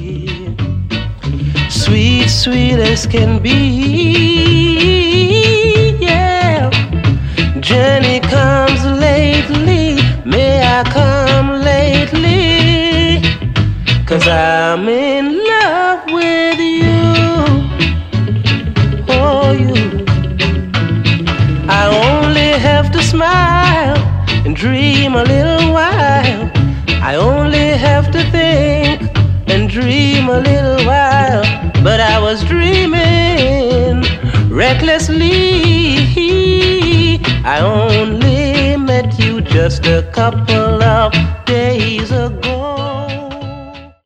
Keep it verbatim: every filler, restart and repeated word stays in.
Sweet, sweet as can be, yeah. Jenny comes lately, may I come lately? 'Cause I'm in love with you, oh you. I only have to smile and dream a little while. I only have to think and dream a little while. But I was dreaming recklessly. I only met you just a couple of